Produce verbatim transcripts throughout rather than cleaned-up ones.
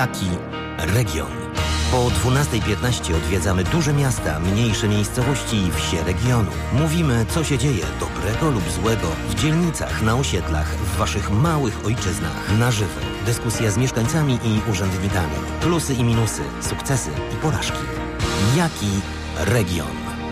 Jaki region? Po dwunastej piętnaście odwiedzamy duże miasta, mniejsze miejscowości i wsie regionu. Mówimy, co się dzieje, dobrego lub złego, w dzielnicach, na osiedlach, w waszych małych ojczyznach. Na żywo. Dyskusja z mieszkańcami i urzędnikami. Plusy i minusy, sukcesy i porażki. Jaki region?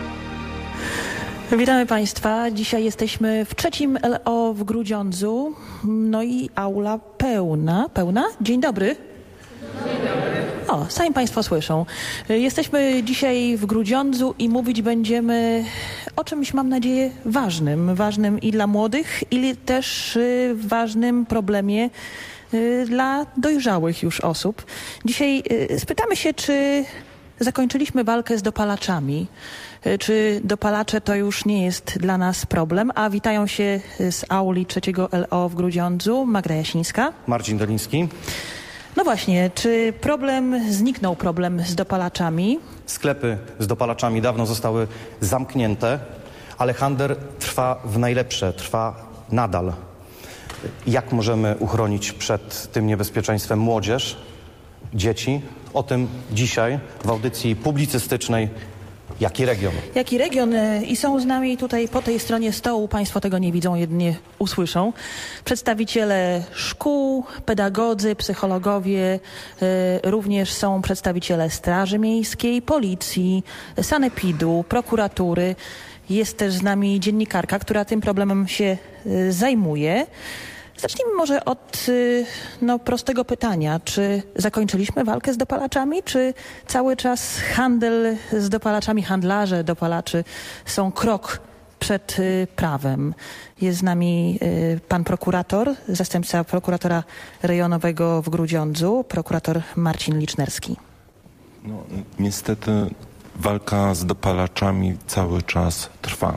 Witamy Państwa. Dzisiaj jesteśmy w trzecim L O w Grudziądzu. No i aula pełna. Pełna? Dzień dobry. Dzień dobry. O, sami Państwo słyszą. Jesteśmy dzisiaj w Grudziądzu i mówić będziemy o czymś, mam nadzieję, ważnym. Ważnym i dla młodych, i też ważnym problemie dla dojrzałych już osób. Dzisiaj spytamy się, czy zakończyliśmy walkę z dopalaczami. Czy dopalacze to już nie jest dla nas problem? A witają się z auli trzeciego L O w Grudziądzu Magda Jasińska. Marcin Doliński. No właśnie, czy problem, zniknął problem z dopalaczami? Sklepy z dopalaczami dawno zostały zamknięte, ale handel trwa w najlepsze, trwa nadal. Jak możemy uchronić przed tym niebezpieczeństwem młodzież, dzieci? O tym dzisiaj w audycji publicystycznej Jaki region? Jaki region? I są z nami tutaj po tej stronie stołu, Państwo tego nie widzą, jedynie usłyszą, przedstawiciele szkół, pedagodzy, psychologowie, również są przedstawiciele Straży Miejskiej, Policji, Sanepidu, prokuratury. Jest też z nami dziennikarka, która tym problemem się zajmuje. Zacznijmy może od no, prostego pytania. Czy zakończyliśmy walkę z dopalaczami, czy cały czas handel z dopalaczami, handlarze dopalaczy są krok przed prawem? Jest z nami pan prokurator, zastępca prokuratora rejonowego w Grudziądzu, prokurator Marcin Licznerski. No, niestety walka z dopalaczami cały czas trwa.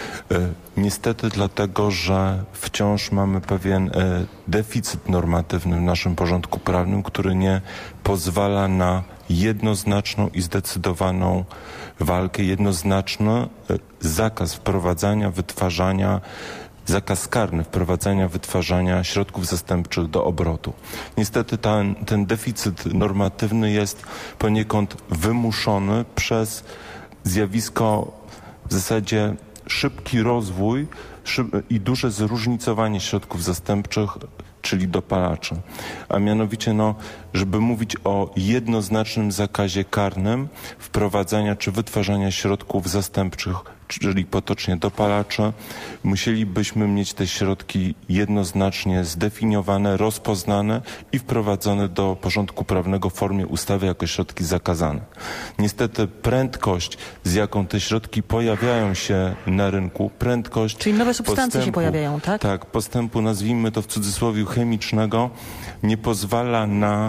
Niestety dlatego, że wciąż mamy pewien deficyt normatywny w naszym porządku prawnym, który nie pozwala na jednoznaczną i zdecydowaną walkę, jednoznaczny zakaz wprowadzania, wytwarzania, zakaz karny wprowadzania, wytwarzania środków zastępczych do obrotu. Niestety ten, ten deficyt normatywny jest poniekąd wymuszony przez zjawisko w zasadzie szybki rozwój szyb i duże zróżnicowanie środków zastępczych, czyli dopalaczy. A mianowicie, no, żeby mówić o jednoznacznym zakazie karnym wprowadzania czy wytwarzania środków zastępczych, czyli potocznie dopalaczy, musielibyśmy mieć te środki jednoznacznie zdefiniowane, rozpoznane i wprowadzone do porządku prawnego w formie ustawy jako środki zakazane. Niestety prędkość, z jaką te środki pojawiają się na rynku, prędkość... Czyli nowe substancje się pojawiają, tak? Tak, postępu, nazwijmy to w cudzysłowie chemicznego, nie pozwala na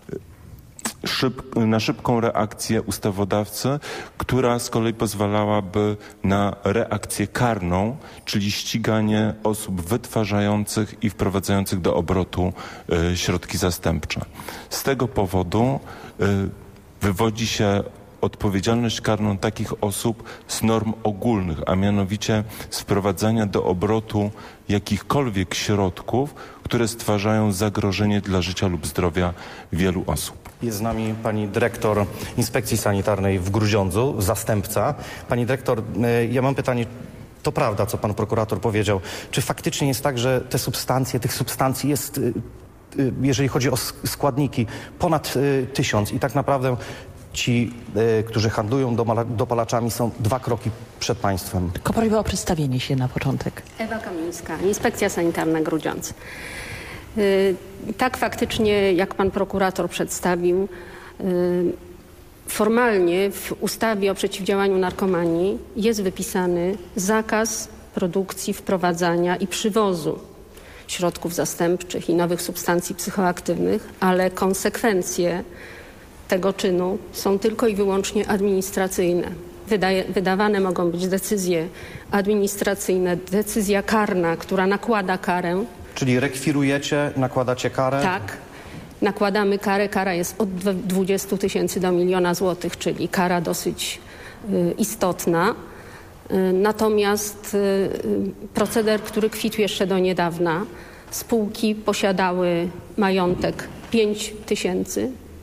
Szyb, na szybką reakcję ustawodawcy, która z kolei pozwalałaby na reakcję karną, czyli ściganie osób wytwarzających i wprowadzających do obrotu y, środki zastępcze. Z tego powodu y, wywodzi się odpowiedzialność karną takich osób z norm ogólnych, a mianowicie z wprowadzania do obrotu jakichkolwiek środków, które stwarzają zagrożenie dla życia lub zdrowia wielu osób. Jest z nami pani dyrektor Inspekcji Sanitarnej w Grudziądzu, zastępca. Pani dyrektor, ja mam pytanie, to prawda, co pan prokurator powiedział. Czy faktycznie jest tak, że te substancje, tych substancji jest, jeżeli chodzi o składniki, ponad tysiąc i tak naprawdę ci, którzy handlują dopalaczami, są dwa kroki przed państwem? Tylko proszę o przedstawienie się na początek. Ewa Kamińska, Inspekcja Sanitarna Grudziądz. Tak faktycznie, jak pan prokurator przedstawił, formalnie w ustawie o przeciwdziałaniu narkomanii jest wypisany zakaz produkcji, wprowadzania i przywozu środków zastępczych i nowych substancji psychoaktywnych, ale konsekwencje tego czynu są tylko i wyłącznie administracyjne. Wydaje, wydawane mogą być decyzje administracyjne, decyzja karna, która nakłada karę. Czyli rekwirujecie, nakładacie karę? Tak. Nakładamy karę. Kara jest od dwudziestu tysięcy do miliona złotych, czyli kara dosyć y, istotna. Y, natomiast y, proceder, który kwitł jeszcze do niedawna, spółki posiadały majątek pięć tysięcy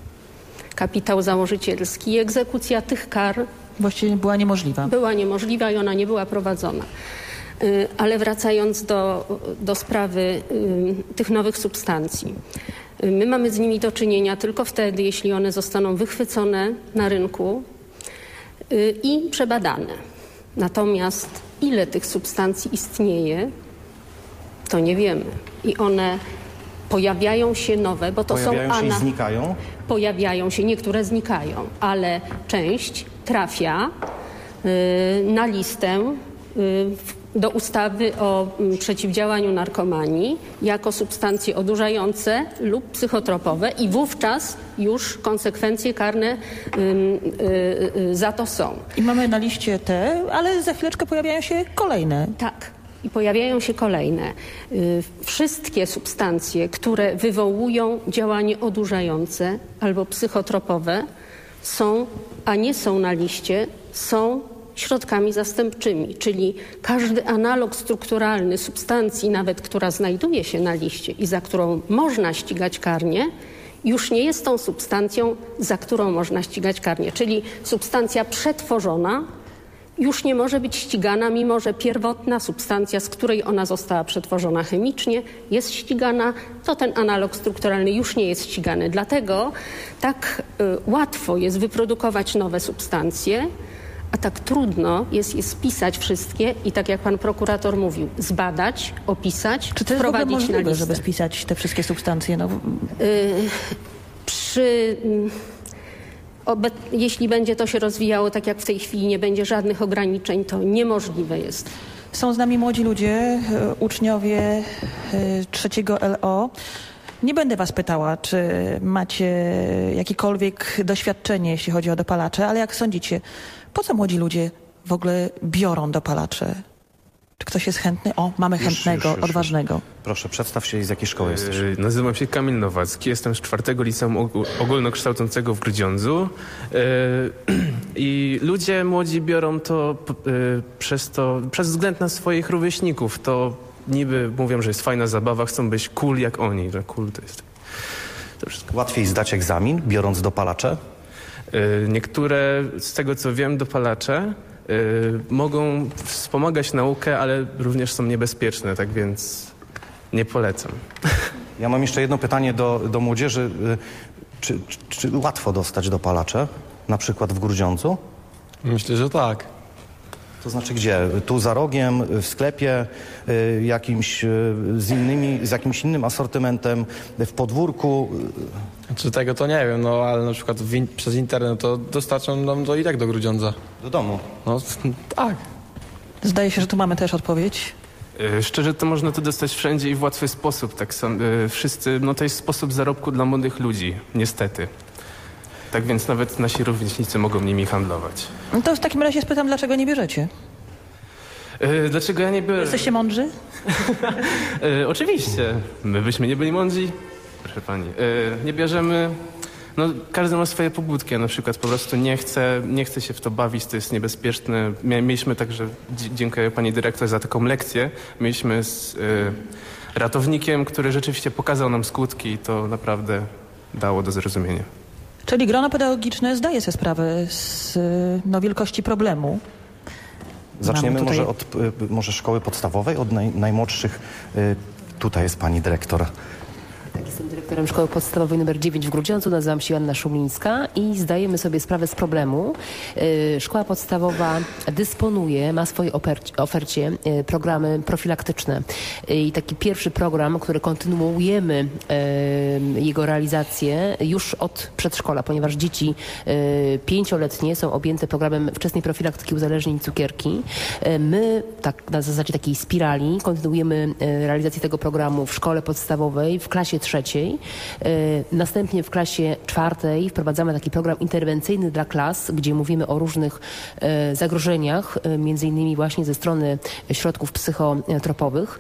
kapitał założycielski i egzekucja tych kar właściwie była niemożliwa. Była niemożliwa i ona nie była prowadzona. Ale wracając do, do sprawy tych nowych substancji. My mamy z nimi do czynienia tylko wtedy, jeśli one zostaną wychwycone na rynku i przebadane. Natomiast ile tych substancji istnieje, to nie wiemy. I one pojawiają się nowe, bo to pojawiają są... się ana... i znikają? Pojawiają się, niektóre znikają, ale część trafia y, na listę y, do ustawy o y, przeciwdziałaniu narkomanii jako substancje odurzające lub psychotropowe i wówczas już konsekwencje karne y, y, y, za to są. I mamy na liście te, ale za chwileczkę pojawiają się kolejne. Tak. I pojawiają się kolejne. Y, wszystkie substancje, które wywołują działanie odurzające albo psychotropowe są, a nie są na liście, są środkami zastępczymi, czyli każdy analog strukturalny substancji, nawet która znajduje się na liście i za którą można ścigać karnie, już nie jest tą substancją, za którą można ścigać karnie, czyli substancja przetworzona już nie może być ścigana, mimo że pierwotna substancja, z której ona została przetworzona chemicznie, jest ścigana, to ten analog strukturalny już nie jest ścigany. Dlatego tak y, łatwo jest wyprodukować nowe substancje, a tak trudno jest je spisać wszystkie i tak jak pan prokurator mówił, zbadać, opisać, Czy to jest wprowadzić w ogóle możliwe, na listę. żeby spisać te wszystkie substancje? No... Y, przy... Y, Obe- jeśli będzie to się rozwijało tak jak w tej chwili, nie będzie żadnych ograniczeń, to niemożliwe jest. Są z nami młodzi ludzie, e, uczniowie e, trzeciego L O. Nie będę was pytała, czy macie jakiekolwiek doświadczenie, jeśli chodzi o dopalacze, ale jak sądzicie, po co młodzi ludzie w ogóle biorą dopalacze? Czy ktoś jest chętny? O, mamy Już, chętnego, już, już, odważnego. Już. Proszę, przedstaw się i z jakiej szkoły jesteś. Yy, nazywam się Kamil Nowacki, jestem z czwartego Liceum Ogó- Ogólnokształcącego w Grudziądzu. Yy, I ludzie młodzi biorą to yy, przez to, przez względ na swoich rówieśników. To niby mówią, że jest fajna zabawa, chcą być cool jak oni. Że cool to jest to wszystko. Łatwiej zdać egzamin, biorąc dopalacze? Yy, niektóre, z tego co wiem, dopalacze yy, mogą wspomagać naukę, ale również są niebezpieczne, tak więc nie polecam. Ja mam jeszcze jedno pytanie do, do młodzieży. Czy, czy, czy łatwo dostać dopalacze? Na przykład w Grudziądzu? Myślę, że tak. To znaczy gdzie? Tu za rogiem, w sklepie, y, jakimś y, z innymi, z jakimś innym asortymentem, w podwórku? Czy tego to nie wiem, no ale na przykład w in- przez internet to dostarczą nam to i tak do Grudziądza. Do domu. No tak. Zdaje się, że tu mamy też odpowiedź. Yy, Szczerze to można to dostać wszędzie i w łatwy sposób. Tak sam, yy, wszyscy, no to jest sposób zarobku dla młodych ludzi, niestety. Tak więc nawet nasi rówieśnicy mogą nimi handlować. No to w takim razie spytam, dlaczego nie bierzecie? Yy, dlaczego ja nie biorę? Jesteście mądrzy? yy, oczywiście. My byśmy nie byli mądrzy. Proszę pani. Yy, nie bierzemy... No, każdy ma swoje pobudki. Ja na przykład po prostu nie chcę, nie chcę się w to bawić, to jest niebezpieczne. Mia- Mieliśmy także, dzie- dziękuję pani dyrektor za taką lekcję, mieliśmy z yy, ratownikiem, który rzeczywiście pokazał nam skutki i to naprawdę dało do zrozumienia. Czyli grono pedagogiczne zdaje sobie sprawę z no, wielkości problemu. Zaczniemy Mamy tutaj- może od y, może szkoły podstawowej, od naj, najmłodszych. Y, tutaj jest pani dyrektor. Tak, jestem dyrektorem Szkoły Podstawowej numer dziewięć w Grudziądzu, nazywam się Joanna Szumińska i zdajemy sobie sprawę z problemu. Yy, Szkoła podstawowa dysponuje, ma w swojej ofercie, ofercie yy, programy profilaktyczne. Yy, I taki pierwszy program, który kontynuujemy yy, jego realizację już od przedszkola, ponieważ dzieci yy, pięcioletnie są objęte programem wczesnej profilaktyki uzależnień i cukierki. Yy, my tak na zasadzie takiej spirali kontynuujemy yy, realizację tego programu w szkole podstawowej, w klasie trzeciej. Następnie w klasie czwartej wprowadzamy taki program interwencyjny dla klas, gdzie mówimy o różnych zagrożeniach, między innymi właśnie ze strony środków psychotropowych.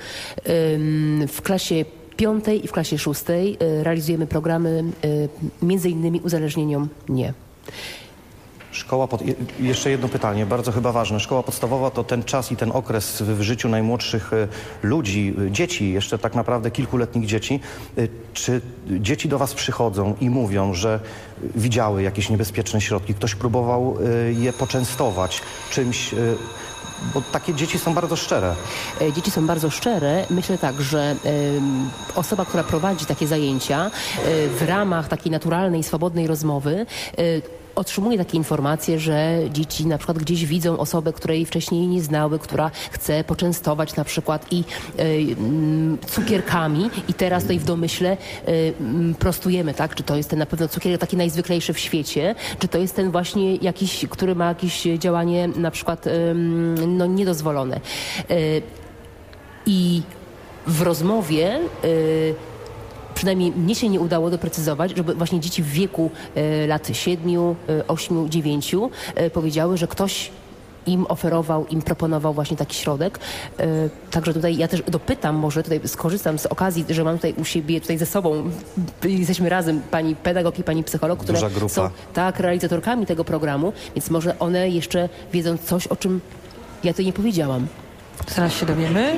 W klasie piątej i w klasie szóstej realizujemy programy między innymi uzależnieniom nie. Szkoła pod... je- Jeszcze jedno pytanie, bardzo chyba ważne. Szkoła podstawowa to ten czas i ten okres w życiu najmłodszych e, ludzi, e, dzieci, jeszcze tak naprawdę kilkuletnich dzieci. E, Czy dzieci do was przychodzą i mówią, że widziały jakieś niebezpieczne środki? Ktoś próbował e, je poczęstować czymś, e, bo takie dzieci są bardzo szczere. E, Dzieci są bardzo szczere. Myślę tak, że em, osoba, która prowadzi takie zajęcia e, w ramach takiej naturalnej, swobodnej rozmowy e, otrzymuje takie informacje, że dzieci na przykład gdzieś widzą osobę, której wcześniej nie znały, która chce poczęstować na przykład i e, mm, cukierkami i teraz tutaj w domyśle e, mm, prostujemy, tak? Czy to jest ten na pewno cukier taki najzwyklejszy w świecie, czy to jest ten właśnie jakiś, który ma jakieś działanie na przykład em, no, niedozwolone. E, I w rozmowie y, przynajmniej mnie się nie udało doprecyzować, żeby właśnie dzieci w wieku y, lat siedmiu, y, ośmiu, dziewięciu y, powiedziały, że ktoś im oferował, im proponował właśnie taki środek. Y, Także tutaj ja też dopytam, może tutaj skorzystam z okazji, że mam tutaj u siebie, tutaj ze sobą, jesteśmy razem, pani pedagog i pani psycholog, które Duża grupa. są tak realizatorkami tego programu, więc może one jeszcze wiedzą coś, o czym ja tutaj nie powiedziałam. Zaraz się dowiemy.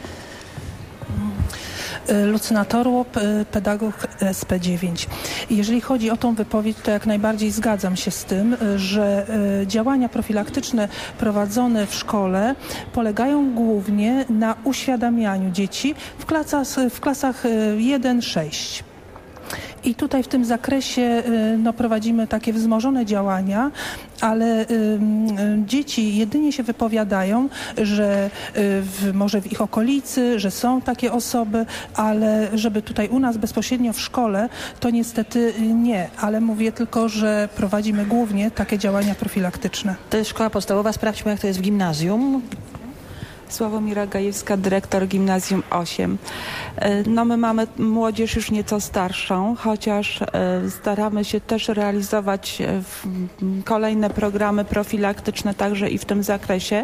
Lucyna Torłop, y, pedagog S P dziewięć. Jeżeli chodzi o tą wypowiedź, to jak najbardziej zgadzam się z tym, y, że y, działania profilaktyczne prowadzone w szkole polegają głównie na uświadamianiu dzieci w klasach, w klasach jeden sześć. I tutaj w tym zakresie y, no, prowadzimy takie wzmożone działania, ale y, y, dzieci jedynie się wypowiadają, że y, w, może w ich okolicy, że są takie osoby, ale żeby tutaj u nas bezpośrednio w szkole, to niestety nie. Ale mówię tylko, że prowadzimy głównie takie działania profilaktyczne. To jest szkoła podstawowa. Sprawdźmy, jak to jest w gimnazjum. Sławomira Gajewska, dyrektor Gimnazjum osiem. No my mamy młodzież już nieco starszą, chociaż staramy się też realizować kolejne programy profilaktyczne także i w tym zakresie,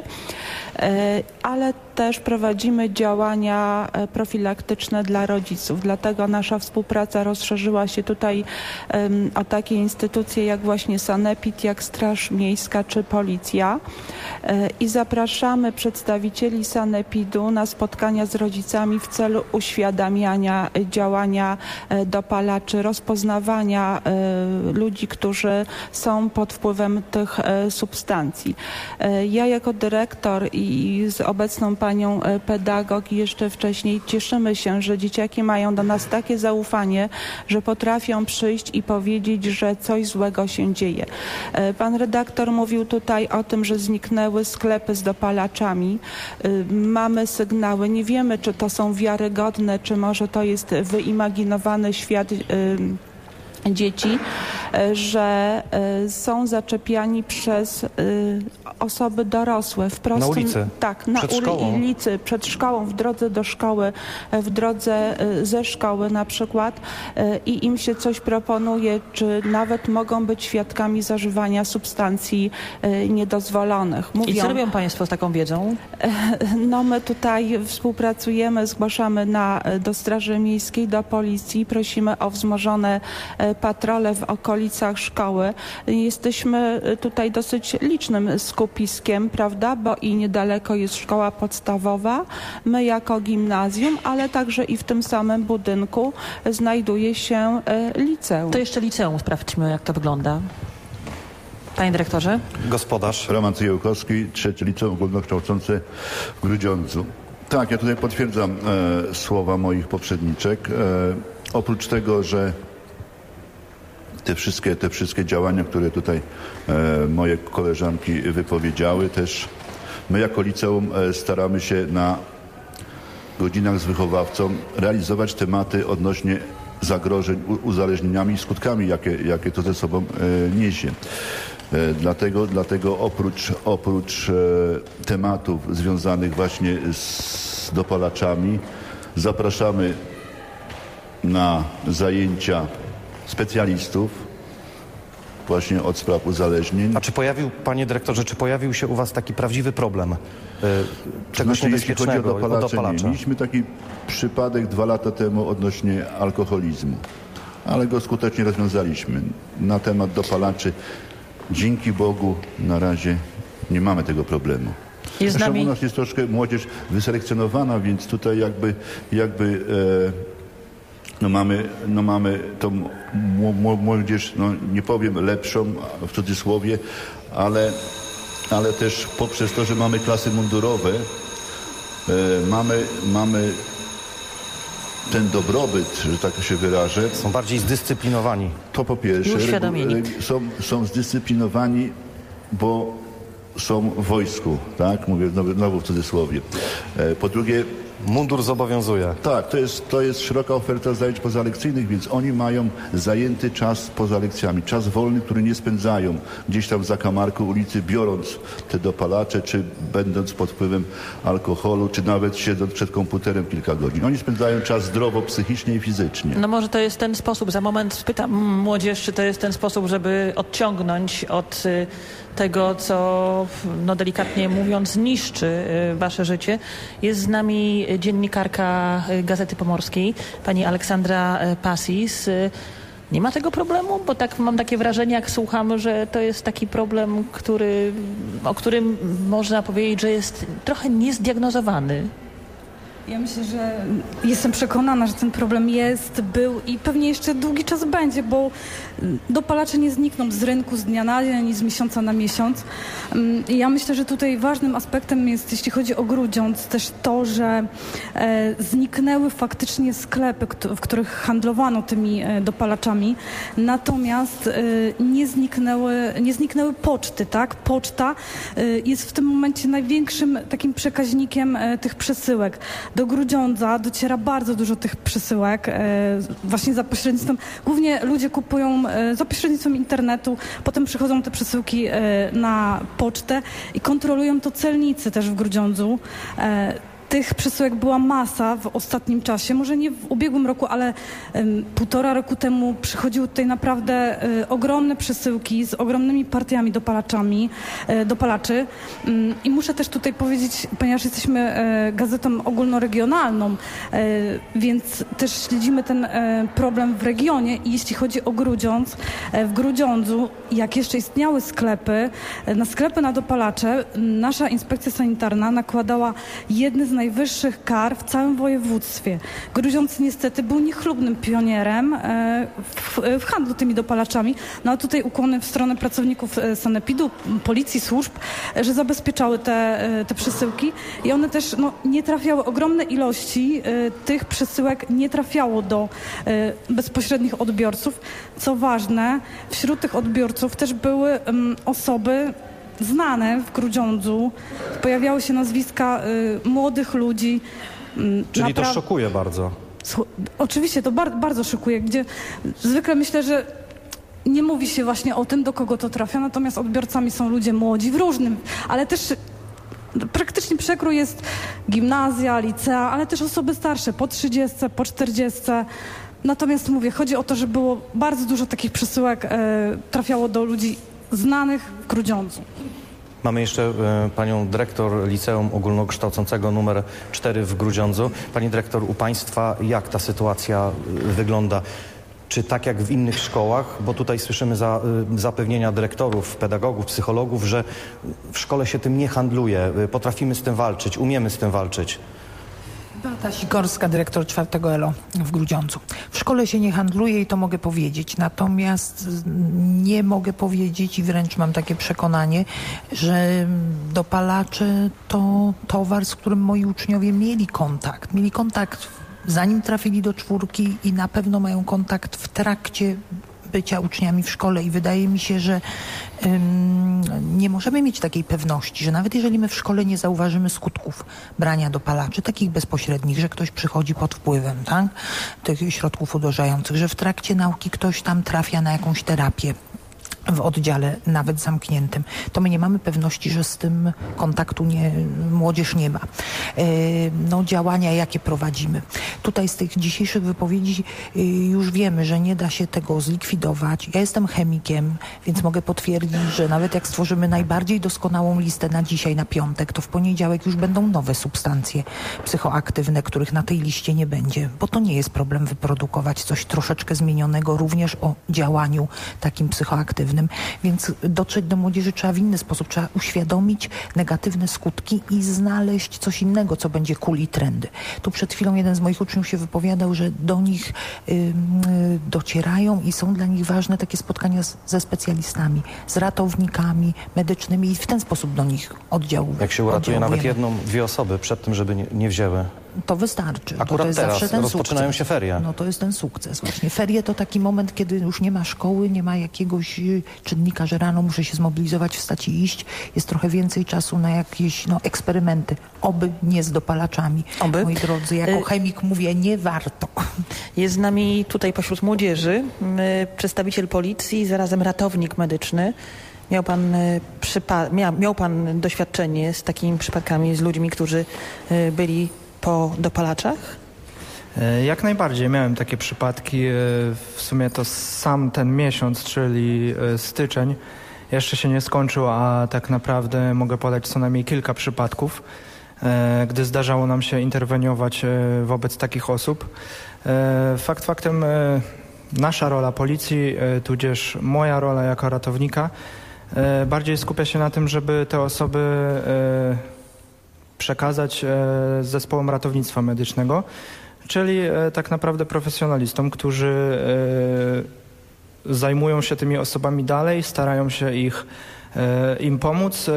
ale też prowadzimy działania profilaktyczne dla rodziców. Dlatego nasza współpraca rozszerzyła się tutaj o takie instytucje jak właśnie Sanepid, jak Straż Miejska czy Policja i zapraszamy przedstawicieli Sanepidu na spotkania z rodzicami w celu uświadamiania działania dopalaczy, rozpoznawania ludzi, którzy są pod wpływem tych substancji. Ja jako dyrektor i z obecną panią pedagog i jeszcze wcześniej cieszymy się, że dzieciaki mają do nas takie zaufanie, że potrafią przyjść i powiedzieć, że coś złego się dzieje. Pan redaktor mówił tutaj o tym, że zniknęły sklepy z dopalaczami. Mamy sygnały, nie wiemy, czy to są wiarygodne, czy może to jest wyimaginowany świat dzieci, że są zaczepiani przez osoby dorosłe. W prostym, na ulicy? Tak, na przed szkołą. ulicy, przed szkołą, w drodze do szkoły, w drodze ze szkoły na przykład i im się coś proponuje, czy nawet mogą być świadkami zażywania substancji niedozwolonych. Mówią, I co robią państwo z taką wiedzą? No my tutaj współpracujemy, zgłaszamy na, do Straży Miejskiej, do Policji, prosimy o wzmożone patrole w okolicach szkoły. Jesteśmy tutaj dosyć licznym skupiskiem, prawda, bo i niedaleko jest szkoła podstawowa, my jako gimnazjum, ale także i w tym samym budynku znajduje się liceum. To jeszcze liceum, sprawdźmy, jak to wygląda. Panie dyrektorze? Gospodarz. Roman Cyjełkowski, trzecie liceum ogólnokształcące w Grudziądzu. Tak, ja tutaj potwierdzam e, słowa moich poprzedniczek. E, oprócz tego, że te wszystkie, te wszystkie działania, które tutaj e, moje koleżanki wypowiedziały, też my jako liceum e, staramy się na godzinach z wychowawcą realizować tematy odnośnie zagrożeń uzależnieniami i skutkami, jakie, jakie to ze sobą e, niesie. E, dlatego, dlatego oprócz, oprócz e, tematów związanych właśnie z dopalaczami zapraszamy na zajęcia specjalistów właśnie od spraw uzależnień. A czy pojawił, panie dyrektorze, czy pojawił się u was taki prawdziwy problem y, czegoś Znaczy, jeśli chodzi o niebezpiecznego, dopalacze, dopalacza? nie. Mieliśmy taki przypadek dwa lata temu odnośnie alkoholizmu, ale go skutecznie rozwiązaliśmy. Na temat dopalaczy dzięki Bogu na razie nie mamy tego problemu. Jest z Zresztą nami... u nas jest troszkę młodzież wyselekcjonowana, więc tutaj jakby, jakby e, no mamy, no mamy tą młodzież, no nie powiem lepszą w cudzysłowie, ale, ale też poprzez to, że mamy klasy mundurowe, e, mamy, mamy ten dobrobyt, że tak się wyrażę. Są bardziej zdyscyplinowani. To po pierwsze. Uświadomieni. Są, są zdyscyplinowani, bo są w wojsku, tak? Mówię znowu w cudzysłowie. Po drugie, mundur zobowiązuje. Tak, to jest, to jest szeroka oferta zajęć pozalekcyjnych, więc oni mają zajęty czas poza lekcjami, czas wolny, który nie spędzają gdzieś tam w zakamarku ulicy, biorąc te dopalacze, czy będąc pod wpływem alkoholu, czy nawet siedząc przed komputerem kilka godzin. Oni spędzają czas zdrowo, psychicznie i fizycznie. No może to jest ten sposób, za moment spytam młodzież, czy to jest ten sposób, żeby odciągnąć od y, tego, co, no delikatnie mówiąc, niszczy y, wasze życie. Jest z nami dziennikarka Gazety Pomorskiej, pani Aleksandra Pasis. Nie ma tego problemu? Bo tak mam takie wrażenie, jak słucham, że to jest taki problem, który, o którym można powiedzieć, że jest trochę niezdiagnozowany. Ja myślę, że jestem przekonana, że ten problem jest, był i pewnie jeszcze długi czas będzie, bo dopalacze nie znikną z rynku z dnia na dzień, ani z miesiąca na miesiąc. I ja myślę, że tutaj ważnym aspektem jest, jeśli chodzi o Grudziądz, też to, że e, zniknęły faktycznie sklepy, w których handlowano tymi e, dopalaczami, natomiast e, nie zniknęły, nie zniknęły poczty, tak? Poczta e, jest w tym momencie największym takim przekaźnikiem e, tych przesyłek. Do Grudziądza dociera bardzo dużo tych przesyłek, e, właśnie za pośrednictwem, głównie ludzie kupują e, za pośrednictwem internetu, potem przychodzą te przesyłki e, na pocztę i kontrolują to celnicy też w Grudziądzu. E, Tych przesyłek była masa w ostatnim czasie, może nie w ubiegłym roku, ale um, półtora roku temu przychodziły tutaj naprawdę um, ogromne przesyłki z ogromnymi partiami dopalaczami, um, dopalaczy. Um, I muszę też tutaj powiedzieć, ponieważ jesteśmy um, gazetą ogólnoregionalną, um, więc też śledzimy ten um, problem w regionie i jeśli chodzi o Grudziądz, um, w Grudziądzu, jak jeszcze istniały sklepy, um, na sklepy na dopalacze nasza inspekcja sanitarna nakładała jedne z najwyższych kar w całym województwie. Grudziądz niestety był niechlubnym pionierem w, w handlu tymi dopalaczami. No a tutaj ukłony w stronę pracowników sanepidu, policji, służb, że zabezpieczały te, te przesyłki i one też no, nie trafiały, ogromne ilości tych przesyłek nie trafiało do bezpośrednich odbiorców. Co ważne, wśród tych odbiorców też były um, osoby znane w Grudziądzu, pojawiały się nazwiska y, młodych ludzi. Y, Czyli napra- to szokuje bardzo. Słu- Oczywiście to bar- bardzo szokuje, gdzie zwykle myślę, że nie mówi się właśnie o tym, do kogo to trafia, natomiast odbiorcami są ludzie młodzi w różnym, ale też praktycznie przekrój jest gimnazja, licea, ale też osoby starsze, po trzydziestce, po czterdziestce. Natomiast mówię, chodzi o to, że było bardzo dużo takich przesyłek, y, trafiało do ludzi znanych w Grudziądzu. Mamy jeszcze e, panią dyrektor Liceum Ogólnokształcącego numer cztery w Grudziądzu. Pani dyrektor, u państwa jak ta sytuacja e, wygląda? Czy tak jak w innych szkołach, bo tutaj słyszymy za, e, zapewnienia dyrektorów, pedagogów, psychologów, że w szkole się tym nie handluje, e, potrafimy z tym walczyć, umiemy z tym walczyć. Beata Sikorska, dyrektor czwartego E L O w Grudziądzu. W szkole się nie handluje i to mogę powiedzieć, natomiast nie mogę powiedzieć i wręcz mam takie przekonanie, że dopalacze to towar, z którym moi uczniowie mieli kontakt. Mieli kontakt zanim trafili do czwórki i na pewno mają kontakt w trakcie bycia uczniami w szkole i wydaje mi się, że ym, nie możemy mieć takiej pewności, że nawet jeżeli my w szkole nie zauważymy skutków brania dopalaczy, takich bezpośrednich, że ktoś przychodzi pod wpływem, tak, tych środków uderzających, że w trakcie nauki ktoś tam trafia na jakąś terapię w oddziale nawet zamkniętym, to my nie mamy pewności, że z tym kontaktu nie, młodzież nie ma. E, no działania jakie prowadzimy. Tutaj z tych dzisiejszych wypowiedzi e, już wiemy, że nie da się tego zlikwidować. Ja jestem chemikiem, więc mogę potwierdzić, że nawet jak stworzymy najbardziej doskonałą listę na dzisiaj, na piątek, to w poniedziałek już będą nowe substancje psychoaktywne, których na tej liście nie będzie, bo to nie jest problem wyprodukować coś troszeczkę zmienionego również o działaniu takim psychoaktywnym. negatywnym, więc dotrzeć do młodzieży trzeba w inny sposób, trzeba uświadomić negatywne skutki i znaleźć coś innego, co będzie cool i trendy. Tu przed chwilą jeden z moich uczniów się wypowiadał, że do nich y, y, docierają i są dla nich ważne takie spotkania z, ze specjalistami, z ratownikami medycznymi i w ten sposób do nich oddziałujemy. Jak się uratuje nawet jedną, dwie osoby przed tym, żeby nie, nie wzięły. To wystarczy. Akurat to jest teraz zawsze ten rozpoczynają sukces. się ferie. No to jest ten sukces właśnie. Ferie to taki moment, kiedy już nie ma szkoły, nie ma jakiegoś czynnika, że rano muszę się zmobilizować, wstać i iść. Jest trochę więcej czasu na jakieś no, eksperymenty. Oby nie z dopalaczami. Oby. Moi drodzy, jako chemik mówię, nie warto. Jest z nami tutaj pośród młodzieży przedstawiciel policji, zarazem ratownik medyczny. Miał pan, przypa- miał, miał pan doświadczenie z takimi przypadkami, z ludźmi, którzy byli po dopalaczach? Jak najbardziej. Miałem takie przypadki. W sumie to sam ten miesiąc, czyli styczeń, jeszcze się nie skończył, a tak naprawdę mogę podać co najmniej kilka przypadków, gdy zdarzało nam się interweniować wobec takich osób. Fakt faktem, nasza rola policji, tudzież moja rola jako ratownika, bardziej skupia się na tym, żeby te osoby przekazać zespołom ratownictwa medycznego, czyli tak naprawdę profesjonalistom, którzy zajmują się tymi osobami dalej, starają się ich, im pomóc.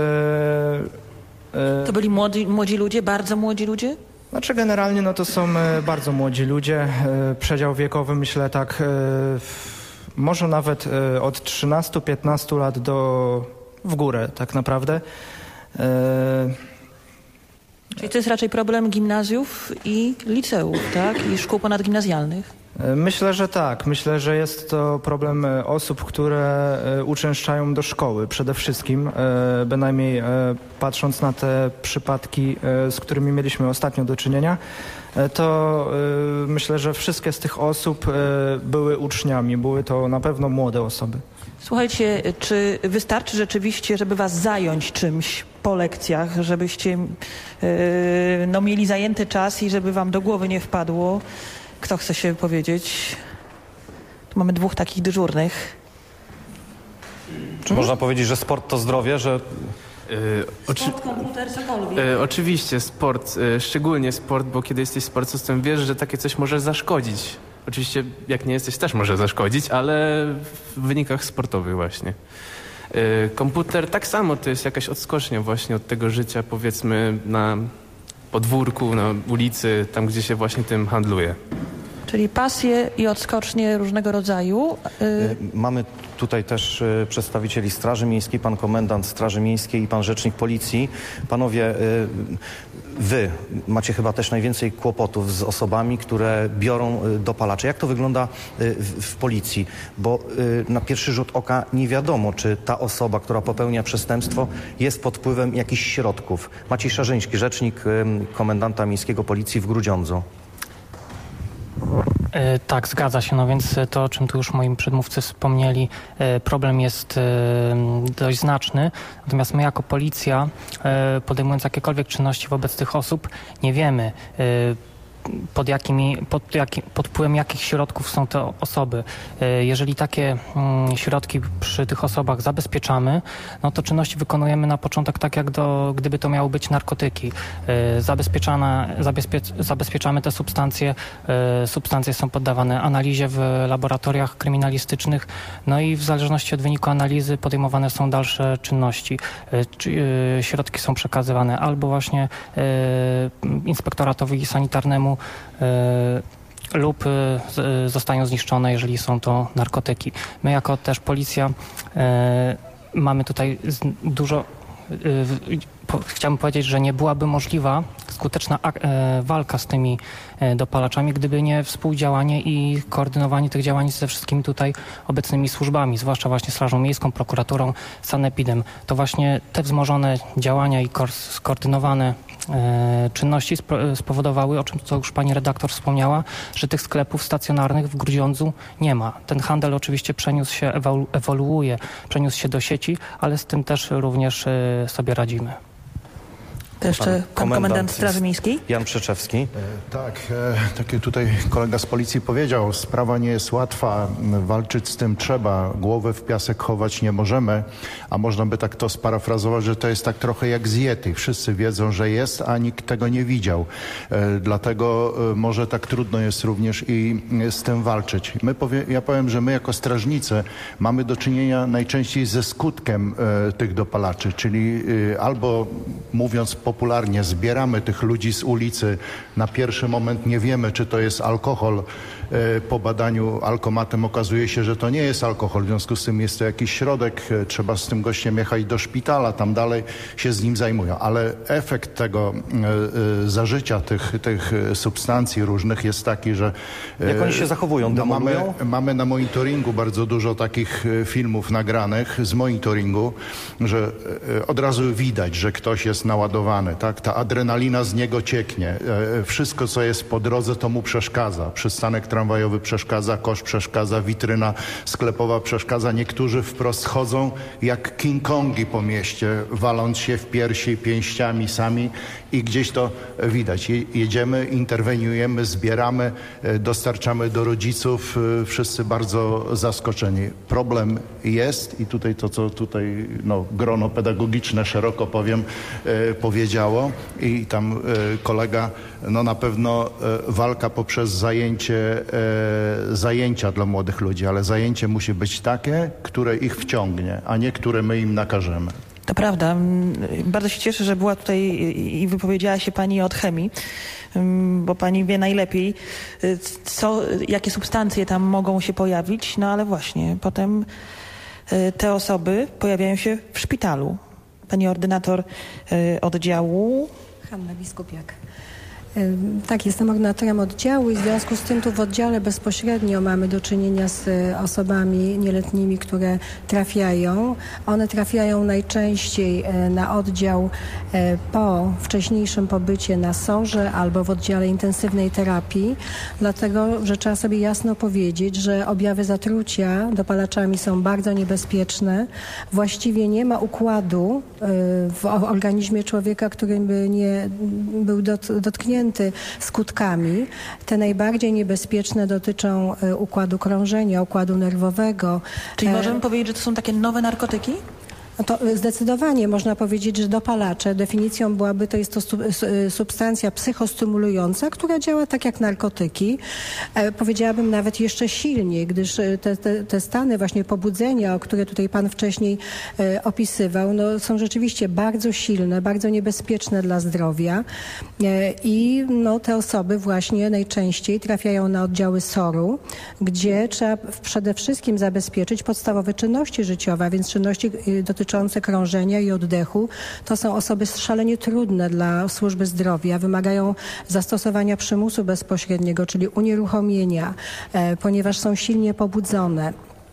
To byli młodzi, młodzi ludzie, bardzo młodzi ludzie? Znaczy generalnie no to są bardzo młodzi ludzie, przedział wiekowy myślę tak może nawet od trzynastu piętnastu lat do w górę tak naprawdę. Czyli to jest raczej problem gimnazjów i liceów, tak? I szkół ponadgimnazjalnych? Myślę, że tak. Myślę, że jest to problem osób, które uczęszczają do szkoły przede wszystkim. Bynajmniej patrząc na te przypadki, z którymi mieliśmy ostatnio do czynienia, to myślę, że wszystkie z tych osób były uczniami. Były to na pewno młode osoby. Słuchajcie, czy wystarczy rzeczywiście, żeby was zająć czymś po lekcjach, żebyście yy, no, mieli zajęty czas i żeby wam do głowy nie wpadło? Kto chce się powiedzieć? Tu mamy dwóch takich dyżurnych. Czy można powiedzieć, że sport to zdrowie, że... Yy, oczy... Sport, komputer, cokolwiek. Yy, oczywiście sport, yy, szczególnie sport, bo kiedy jesteś sportowcem, wiesz, że takie coś może zaszkodzić. Oczywiście jak nie jesteś, też może zaszkodzić, ale w wynikach sportowych właśnie. Yy, komputer tak samo, to jest jakaś odskocznia właśnie od tego życia, powiedzmy, na podwórku, na ulicy, tam gdzie się właśnie tym handluje. Czyli pasje i odskocznie różnego rodzaju. Yy... Mamy tutaj też y, przedstawicieli Straży Miejskiej, pan komendant Straży Miejskiej i pan rzecznik policji. Panowie, y, wy macie chyba też najwięcej kłopotów z osobami, które biorą y, dopalacze. Jak to wygląda y, w, w policji? Bo y, na pierwszy rzut oka nie wiadomo, czy ta osoba, która popełnia przestępstwo, jest pod wpływem jakichś środków. Maciej Szarzyński, rzecznik y, komendanta miejskiego policji w Grudziądzu. Tak, zgadza się. No więc to, o czym tu już moi przedmówcy wspomnieli, problem jest dość znaczny. Natomiast my jako policja, podejmując jakiekolwiek czynności wobec tych osób, nie wiemy, pod, jakimi, pod, jakim, pod wpływem jakich środków są te osoby. Jeżeli takie środki przy tych osobach zabezpieczamy, no to czynności wykonujemy na początek tak, jak do, gdyby to miały być narkotyki. Zabezpieczane, zabezpie, zabezpieczamy te substancje, substancje są poddawane analizie w laboratoriach kryminalistycznych, no i w zależności od wyniku analizy podejmowane są dalsze czynności. Środki są przekazywane albo właśnie inspektoratowi sanitarnemu, Y, lub y, z, zostają zniszczone, jeżeli są to narkotyki. My jako też policja y, mamy tutaj z, dużo... Y, po, chciałbym powiedzieć, że nie byłaby możliwa skuteczna y, walka z tymi y, dopalaczami, gdyby nie współdziałanie i koordynowanie tych działań ze wszystkimi tutaj obecnymi służbami, zwłaszcza właśnie Strażą Miejską, prokuraturą, sanepidem. To właśnie te wzmożone działania i ko- skoordynowane E, czynności sp- spowodowały, o czym co już pani redaktor wspomniała, że tych sklepów stacjonarnych w Grudziądzu nie ma. Ten handel oczywiście przeniósł się, ewolu- ewoluuje, przeniósł się do sieci, ale z tym też również e, sobie radzimy. To jeszcze pan, pan komendant Straży Miejskiej? Jan Przeczewski. Tak, tak jak tutaj kolega z policji powiedział, sprawa nie jest łatwa, walczyć z tym trzeba, głowę w piasek chować nie możemy, a można by tak to sparafrazować, że to jest tak trochę jak z Yeti. Wszyscy wiedzą, że jest, a nikt tego nie widział. Dlatego może tak trudno jest również i z tym walczyć. My powie, ja powiem, że my jako strażnicy mamy do czynienia najczęściej ze skutkiem tych dopalaczy, czyli albo mówiąc popularnie, zbieramy tych ludzi z ulicy. Na pierwszy moment nie wiemy, czy to jest alkohol. Po badaniu alkomatem okazuje się, że to nie jest alkohol. W związku z tym jest to jakiś środek. Trzeba z tym gościem jechać do szpitala. Tam dalej się z nim zajmują. Ale efekt tego zażycia tych, tych substancji różnych jest taki, że... Jak oni się zachowują? No mamy, mamy na monitoringu bardzo dużo takich filmów nagranych z monitoringu, że od razu widać, że ktoś jest naładowany. Tak? Ta adrenalina z niego cieknie. Wszystko, co jest po drodze, to mu przeszkadza. Przystanek tramwajowy przeszkadza, kosz przeszkadza, witryna sklepowa przeszkadza. Niektórzy wprost chodzą jak King Kongi po mieście, waląc się w piersi pięściami sami i gdzieś to widać. Je, jedziemy, interweniujemy, zbieramy, dostarczamy do rodziców. Wszyscy bardzo zaskoczeni. Problem jest i tutaj to, co tutaj no, grono pedagogiczne, szeroko powiem, e, powiedziało i tam e, kolega, no na pewno e, walka poprzez zajęcie, e, zajęcia dla młodych ludzi, ale zajęcie musi być takie, które ich wciągnie, a nie które my im nakażemy. To prawda. Bardzo się cieszę, że była tutaj i wypowiedziała się pani od chemii, bo pani wie najlepiej, co, jakie substancje tam mogą się pojawić, no ale właśnie potem te osoby pojawiają się w szpitalu. Pani ordynator oddziału. Hanna Biskupiak. Tak, jestem ordynatorem oddziału i w związku z tym tu w oddziale bezpośrednio mamy do czynienia z osobami nieletnimi, które trafiają. One trafiają najczęściej na oddział po wcześniejszym pobycie na sorze albo w oddziale intensywnej terapii, dlatego, że trzeba sobie jasno powiedzieć, że objawy zatrucia dopalaczami są bardzo niebezpieczne. Właściwie nie ma układu w organizmie człowieka, który by nie był dotknięty skutkami. Te najbardziej niebezpieczne dotyczą układu krążenia, układu nerwowego. Czyli możemy powiedzieć, że to są takie nowe narkotyki? To zdecydowanie można powiedzieć, że dopalacze, definicją byłaby, to jest to substancja psychostymulująca, która działa tak jak narkotyki. E, powiedziałabym nawet jeszcze silniej, gdyż te, te, te stany właśnie pobudzenia, o które tutaj pan wcześniej e, opisywał, no, są rzeczywiście bardzo silne, bardzo niebezpieczne dla zdrowia e, i no, te osoby właśnie najczęściej trafiają na oddziały soru, gdzie trzeba przede wszystkim zabezpieczyć podstawowe czynności życiowe, a więc czynności dotyczące krążenia i oddechu. To są osoby szalenie trudne dla służby zdrowia. Wymagają zastosowania przymusu bezpośredniego, czyli unieruchomienia, e, ponieważ są silnie pobudzone.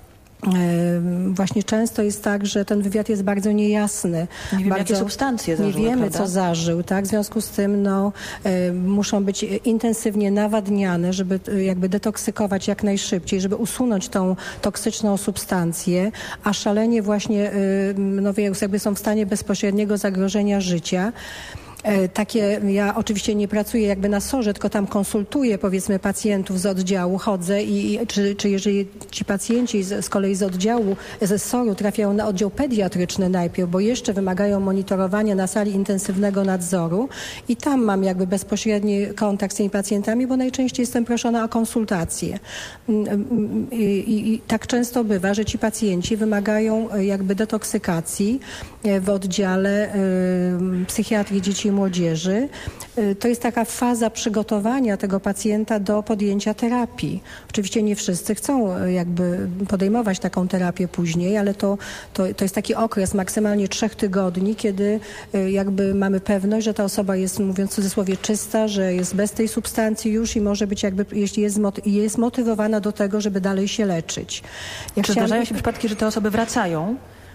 Właśnie często jest tak, że ten wywiad jest bardzo niejasny. Nie wiemy, bardzo, jakie substancje zażyły, nie wiemy, prawda? co zażył, tak? W związku z tym no, y, muszą być intensywnie nawadniane, żeby y, jakby detoksykować jak najszybciej, żeby usunąć tą toksyczną substancję, a szalenie właśnie y, no, jakby są w stanie bezpośredniego zagrożenia życia. Takie, ja oczywiście nie pracuję jakby na sorze, tylko tam konsultuję powiedzmy pacjentów z oddziału, chodzę i, i czy, czy jeżeli ci pacjenci z, z kolei z oddziału, ze soru trafiają na oddział pediatryczny najpierw, bo jeszcze wymagają monitorowania na sali intensywnego nadzoru i tam mam jakby bezpośredni kontakt z tymi pacjentami, bo najczęściej jestem proszona o konsultacje. I, i, i tak często bywa, że ci pacjenci wymagają jakby detoksykacji w oddziale y, psychiatrii dzieci i młodzieży. Y, to jest taka faza przygotowania tego pacjenta do podjęcia terapii. Oczywiście nie wszyscy chcą y, jakby podejmować taką terapię później, ale to, to, to jest taki okres maksymalnie trzech tygodni, kiedy y, jakby mamy pewność, że ta osoba jest, mówiąc w cudzysłowie, czysta, że jest bez tej substancji już i może być jakby, jeśli jest, jest motywowana do tego, żeby dalej się leczyć. Ja Czy chciałam... zdarzają się przypadki, że te osoby wracają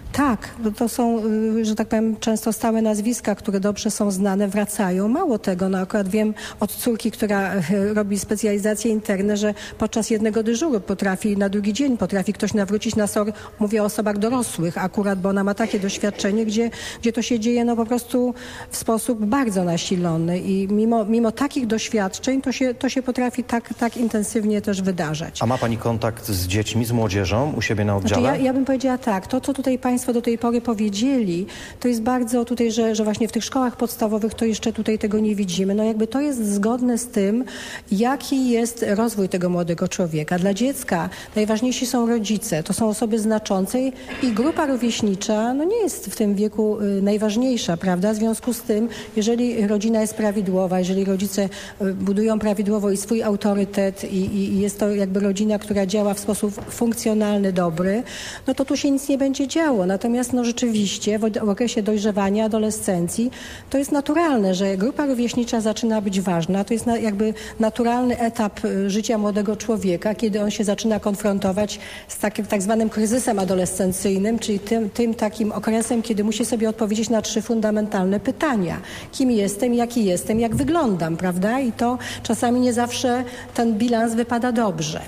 Tak, to są, że tak powiem, często stałe nazwiska, które dobrze są znane, wracają. Mało tego, no akurat wiem od córki, która robi specjalizacje interne, że podczas jednego dyżuru potrafi, na drugi dzień potrafi ktoś nawrócić na S O R, mówię o osobach dorosłych akurat, bo ona ma takie doświadczenie, gdzie, gdzie to się dzieje no po prostu w sposób bardzo nasilony i mimo, mimo takich doświadczeń to się, to się potrafi tak, tak intensywnie też wydarzać. A ma pani kontakt z dziećmi, z młodzieżą u siebie na oddziale? Znaczy ja, ja bym powiedziała tak, to co tutaj Państwo do tej pory powiedzieli, to jest bardzo tutaj, że, że właśnie w tych szkołach podstawowych to jeszcze tutaj tego nie widzimy. No jakby to jest zgodne z tym, jaki jest rozwój tego młodego człowieka. Dla dziecka najważniejsi są rodzice, to są osoby znaczące i grupa rówieśnicza no nie jest w tym wieku y, najważniejsza, prawda? W związku z tym, jeżeli rodzina jest prawidłowa, jeżeli rodzice y, budują prawidłowo i swój autorytet i, i, i jest to jakby rodzina, która działa w sposób funkcjonalny, dobry, no to tu się nic nie będzie działo. Natomiast no rzeczywiście w, w okresie dojrzewania, adolescencji to jest naturalne, że grupa rówieśnicza zaczyna być ważna. To jest na, jakby naturalny etap y, życia młodego człowieka, kiedy on się zaczyna konfrontować z takim tak zwanym kryzysem adolescencyjnym, czyli tym, tym takim okresem, kiedy musi sobie odpowiedzieć na trzy fundamentalne pytania. Kim jestem, jaki jestem, jak wyglądam, prawda? I to czasami nie zawsze ten bilans wypada dobrze.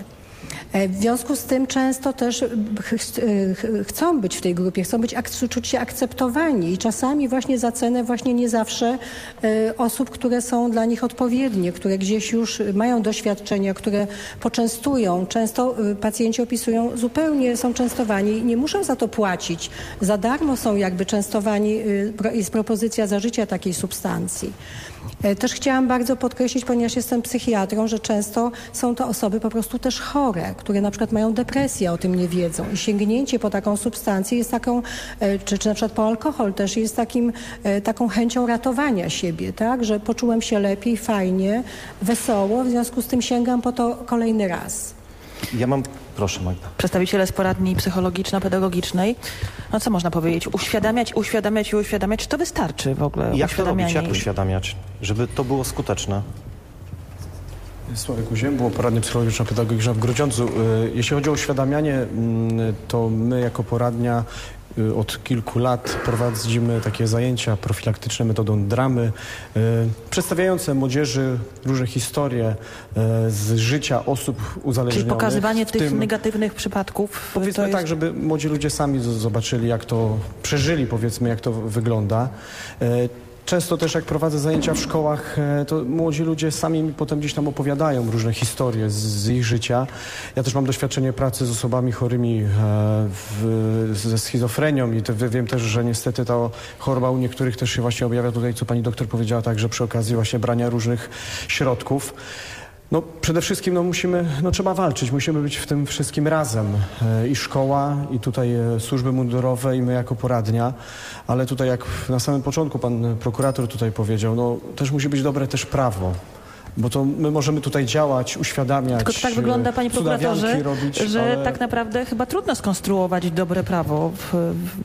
W związku z tym często też ch ch chcą być w tej grupie, chcą być ak czuć się akceptowani i czasami właśnie za cenę właśnie nie zawsze y, osób, które są dla nich odpowiednie, które gdzieś już mają doświadczenia, które poczęstują. Często y, pacjenci opisują, zupełnie są częstowani i nie muszą za to płacić. Za darmo są jakby częstowani, y, jest propozycja zażycia takiej substancji. Też chciałam bardzo podkreślić, ponieważ jestem psychiatrą, że często są to osoby po prostu też chore, które na przykład mają depresję, o tym nie wiedzą. I sięgnięcie po taką substancję jest taką, czy, czy na przykład po alkohol też jest takim, taką chęcią ratowania siebie, tak? Że poczułem się lepiej, fajnie, wesoło, w związku z tym sięgam po to kolejny raz. Ja mam... Proszę, Magda. Przedstawiciele z poradni psychologiczno-pedagogicznej. No co można powiedzieć? Uświadamiać, uświadamiać i uświadamiać. Czy to wystarczy w ogóle? Jak to robić? Jak uświadamiać? Żeby to było skuteczne? Sławek Uziem, było poradnia psychologiczno-pedagogiczna w Grudziądzu. Jeśli chodzi o uświadamianie, to my jako poradnia od kilku lat prowadzimy takie zajęcia profilaktyczne metodą dramy, e, przedstawiające młodzieży różne historie e, z życia osób uzależnionych. Czyli pokazywanie tych tym, negatywnych przypadków. Powiedzmy jest... tak, żeby młodzi ludzie sami zobaczyli, jak to przeżyli, powiedzmy, jak to wygląda. E, Często też jak prowadzę zajęcia w szkołach, to młodzi ludzie sami mi potem gdzieś tam opowiadają różne historie z, z ich życia. Ja też mam doświadczenie pracy z osobami chorymi w, ze schizofrenią i to wiem też, że niestety ta choroba u niektórych też się właśnie objawia tutaj, co pani doktor powiedziała, także przy okazji właśnie brania różnych środków. No przede wszystkim no, musimy, no, trzeba walczyć, musimy być w tym wszystkim razem. E, I szkoła, i tutaj e, służby mundurowe, i my jako poradnia. Ale tutaj jak na samym początku pan prokurator tutaj powiedział, no też musi być dobre też prawo. Bo to my możemy tutaj działać, uświadamiać. Tylko to tak wygląda, panie prokuratorze, robić, że ale... tak naprawdę chyba trudno skonstruować dobre prawo w, w...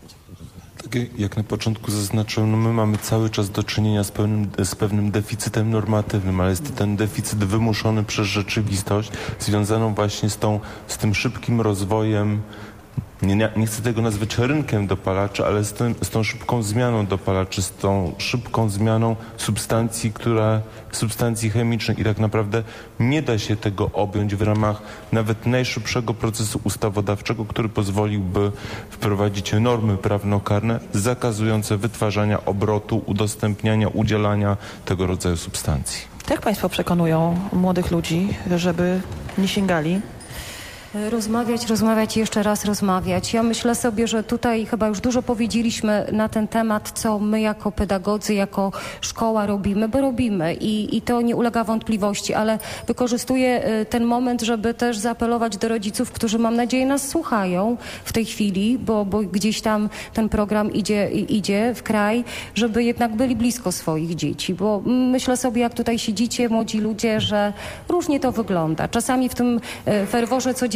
Tak jak na początku zaznaczyłem, no my mamy cały czas do czynienia z pewnym, z pewnym deficytem normatywnym, ale jest to ten deficyt wymuszony przez rzeczywistość, związaną właśnie z, tą, z tym szybkim rozwojem, nie, nie chcę tego nazwać rynkiem dopalaczy, ale z, tym, z tą szybką zmianą dopalaczy, z tą szybką zmianą substancji, które, substancji chemicznych i tak naprawdę nie da się tego objąć w ramach nawet najszybszego procesu ustawodawczego, który pozwoliłby wprowadzić normy prawnokarne zakazujące wytwarzania, obrotu, udostępniania, udzielania tego rodzaju substancji. Jak państwo przekonują młodych ludzi, żeby nie sięgali? Rozmawiać, rozmawiać i jeszcze raz rozmawiać. Ja myślę sobie, że tutaj chyba już dużo powiedzieliśmy na ten temat, co my jako pedagodzy, jako szkoła robimy, bo robimy i, i to nie ulega wątpliwości, ale wykorzystuję ten moment, żeby też zaapelować do rodziców, którzy mam nadzieję nas słuchają w tej chwili, bo, bo gdzieś tam ten program idzie, idzie w kraj, żeby jednak byli blisko swoich dzieci, bo myślę sobie, jak tutaj siedzicie, młodzi ludzie, że różnie to wygląda. Czasami w tym ferworze codziennym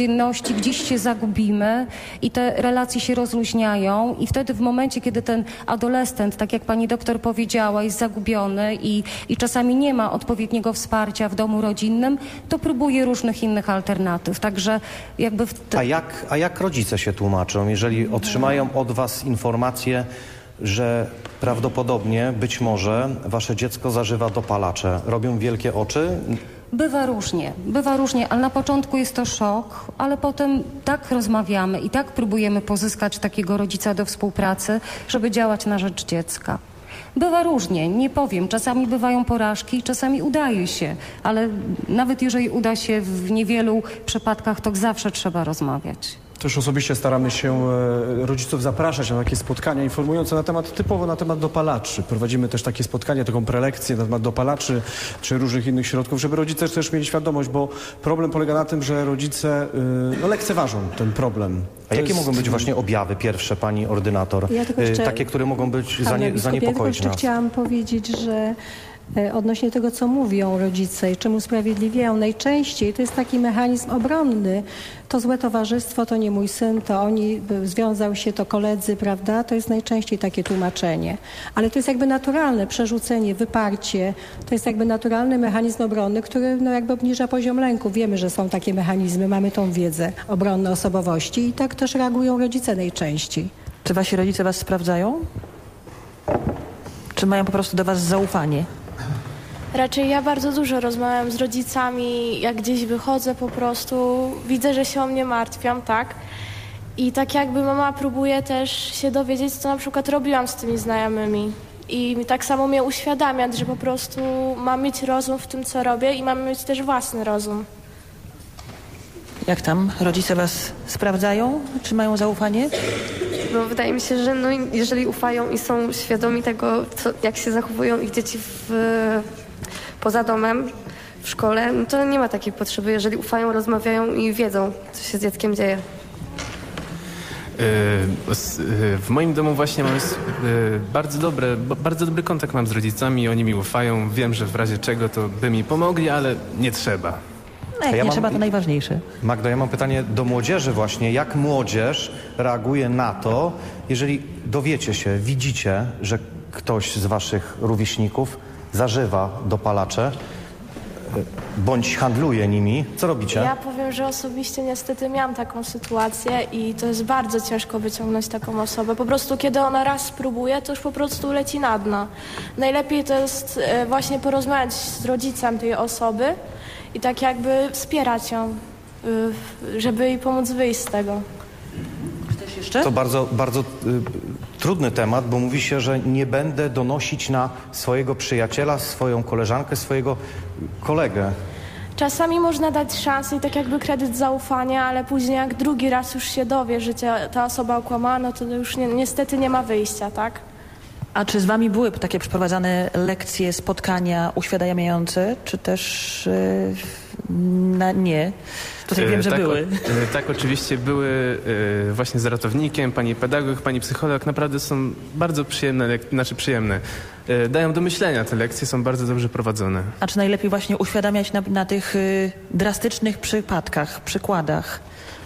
codzienności gdzieś się zagubimy i te relacje się rozluźniają i wtedy w momencie, kiedy ten adolescent, tak jak pani doktor powiedziała, jest zagubiony i, i czasami nie ma odpowiedniego wsparcia w domu rodzinnym, to próbuje różnych innych alternatyw. Także jakby... W te... a, jak, a jak rodzice się tłumaczą, jeżeli otrzymają od was informację, że prawdopodobnie, być może wasze dziecko zażywa dopalacze? Robią wielkie oczy? Bywa różnie, bywa różnie, ale na początku jest to szok, ale potem tak rozmawiamy i tak próbujemy pozyskać takiego rodzica do współpracy, żeby działać na rzecz dziecka. Bywa różnie, nie powiem, czasami bywają porażki, czasami udaje się, ale nawet jeżeli uda się w niewielu przypadkach, to zawsze trzeba rozmawiać. Też osobiście staramy się e, rodziców zapraszać na takie spotkania informujące na temat, typowo na temat dopalaczy. Prowadzimy też takie spotkania, taką prelekcję na temat dopalaczy czy różnych innych środków, żeby rodzice też mieli świadomość, bo problem polega na tym, że rodzice e, no, lekceważą ten problem. A To jakie jest... mogą być właśnie objawy pierwsze, pani ordynator? Ja tylko jeszcze, Takie, które mogą być zanie, ja zaniepokoić tylko nas? Chciałam powiedzieć, że odnośnie tego, co mówią rodzice i czym usprawiedliwiają, najczęściej to jest taki mechanizm obronny. To złe towarzystwo, to nie mój syn, to oni, związał się, to koledzy, prawda? To jest najczęściej takie tłumaczenie. Ale to jest jakby naturalne przerzucenie, wyparcie. To jest jakby naturalny mechanizm obronny, który no jakby obniża poziom lęku. Wiemy, że są takie mechanizmy, mamy tą wiedzę obronne osobowości i tak też reagują rodzice najczęściej. Czy wasi rodzice was sprawdzają? Czy mają po prostu do was zaufanie? Raczej ja bardzo dużo rozmawiam z rodzicami, jak gdzieś wychodzę po prostu, widzę, że się o mnie martwią, tak? I tak jakby mama próbuje też się dowiedzieć, co na przykład robiłam z tymi znajomymi. I tak samo mnie uświadamiać, że po prostu mam mieć rozum w tym, co robię i mam mieć też własny rozum. Jak tam? Rodzice was sprawdzają? Czy mają zaufanie? No, wydaje mi się, że no, jeżeli ufają i są świadomi tego, co, jak się zachowują ich dzieci w, poza domem, w szkole, no to nie ma takiej potrzeby. Jeżeli ufają, rozmawiają i wiedzą, co się z dzieckiem dzieje. W moim domu właśnie mam bardzo, dobre, bardzo dobry kontakt mam z rodzicami, oni mi ufają, wiem, że w razie czego to by mi pomogli, ale nie trzeba. No jak ja nie mam, trzeba, to najważniejsze. Magdo, ja mam pytanie do młodzieży właśnie. Jak młodzież reaguje na to, jeżeli dowiecie się, widzicie, że ktoś z waszych rówieśników zażywa dopalacze bądź handluje nimi? Co robicie? Ja powiem, że osobiście niestety miałam taką sytuację i to jest bardzo ciężko wyciągnąć taką osobę. Po prostu kiedy ona raz spróbuje, to już po prostu leci na dno. Najlepiej to jest właśnie porozmawiać z rodzicem tej osoby i tak jakby wspierać ją, żeby jej pomóc wyjść z tego. Chcesz jeszcze? To bardzo, bardzo y, trudny temat, bo mówi się, że nie będę donosić na swojego przyjaciela, swoją koleżankę, swojego kolegę. Czasami można dać szansę i tak jakby kredyt zaufania, ale później jak drugi raz już się dowie, że cię ta osoba okłamała, no to już ni niestety nie ma wyjścia, tak? A czy z wami były takie przeprowadzane lekcje, spotkania uświadamiające, czy też yy, na nie? Tutaj wiem, że tak, były. O, tak, oczywiście były e, właśnie z ratownikiem, pani pedagog, pani psycholog. Naprawdę są bardzo przyjemne, znaczy przyjemne. E, dają do myślenia te lekcje, są bardzo dobrze prowadzone. A czy najlepiej właśnie uświadamiać na, na tych y, drastycznych przypadkach, przykładach?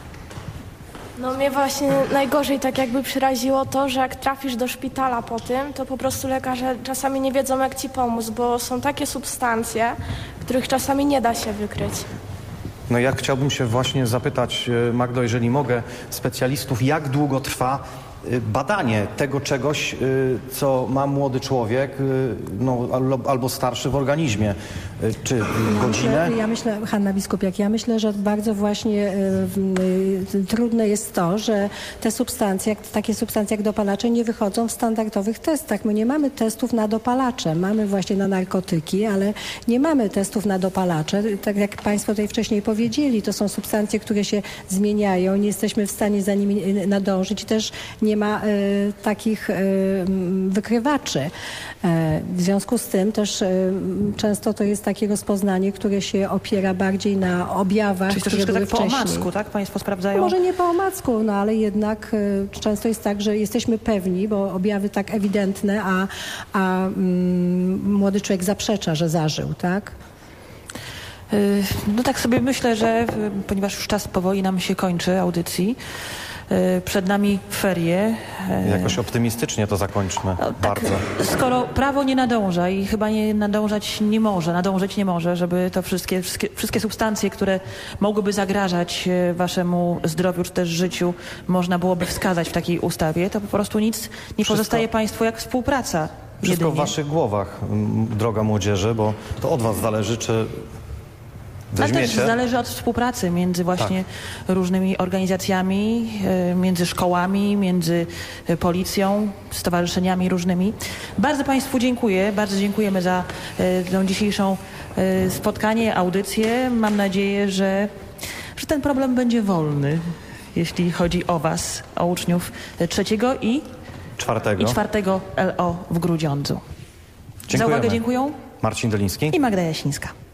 No mnie właśnie najgorzej tak jakby przeraziło to, że jak trafisz do szpitala po tym, to po prostu lekarze czasami nie wiedzą, jak ci pomóc, bo są takie substancje, których czasami nie da się wykryć. No ja chciałbym się właśnie zapytać, Magdo, jeżeli mogę, specjalistów, jak długo trwa badanie tego czegoś, co ma młody człowiek, no, albo starszy w organizmie. Czy ja godzinę? Myślę, ja myślę, Hanna Biskupiak, ja myślę, że bardzo właśnie y, y, trudne jest to, że te substancje, jak, takie substancje jak dopalacze nie wychodzą w standardowych testach. My nie mamy testów na dopalacze, mamy właśnie na narkotyki, ale nie mamy testów na dopalacze. Tak jak Państwo tutaj wcześniej powiedzieli, to są substancje, które się zmieniają, nie jesteśmy w stanie za nimi nadążyć. Też nie ma y, takich y, wykrywaczy. Y, w związku z tym też y, często to jest takie rozpoznanie, które się opiera bardziej na objawach, Czyli które były tak wcześniej. po omacku, tak? Państwo sprawdzają? Może nie po omacku, no ale jednak y, często jest tak, że jesteśmy pewni, bo objawy tak ewidentne, a, a mm, młody człowiek zaprzecza, że zażył, tak? Y, No tak sobie myślę, że y, ponieważ już czas powoli nam się kończy audycji, y, przed nami ferie. y, Jakoś optymistycznie to zakończmy. Bardzo. Skoro prawo nie nadąża i chyba nie nadążać nie może, nadążyć nie może, żeby to wszystkie, wszystkie, wszystkie substancje, które mogłyby zagrażać e, waszemu zdrowiu czy też życiu, można byłoby wskazać w takiej ustawie, to po prostu nic nie Wszystko- pozostaje państwu jak współpraca. Wszystko w jedynie. waszych głowach, m, droga młodzieży, bo to od was zależy, czy A też weźmiecie... zależy od współpracy między właśnie różnymi organizacjami, e, między szkołami, między e, policją, stowarzyszeniami różnymi. Bardzo państwu dziękuję, bardzo dziękujemy za e, tę dzisiejszą e, spotkanie, audycję. Mam nadzieję, że, że ten problem będzie wolny, jeśli chodzi o was, o uczniów trzeciego i, Czwartego. i czwartego L O w Grudziądzu. Za Dziękujemy. uwagę dziękuję Marcin Doliński i Magda Jasińska.